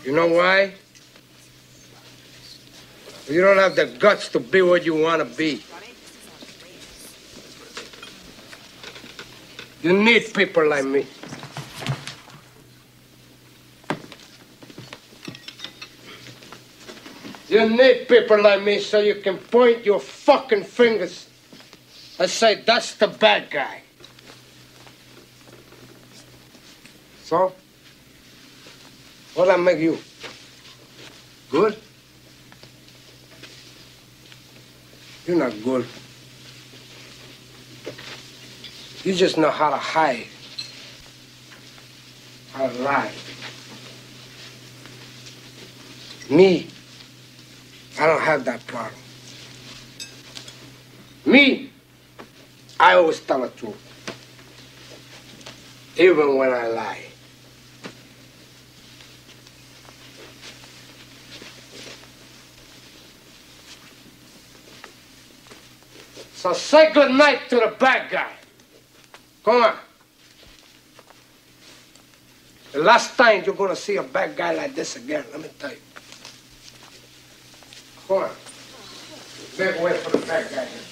You know why? You don't have the guts to be what you want to be. You need people like me. You need people like me so you can point your fucking fingers and say, that's the bad guy. So, what'll I make you? Good? You're not good. You just know how to hide, how to lie. Me, I don't have that problem. Me, I always tell the truth, even when I lie. So say good night to the bad guy. Come on. The last time you're gonna see a bad guy like this again, let me tell you. Come on. Make way for the bad guy.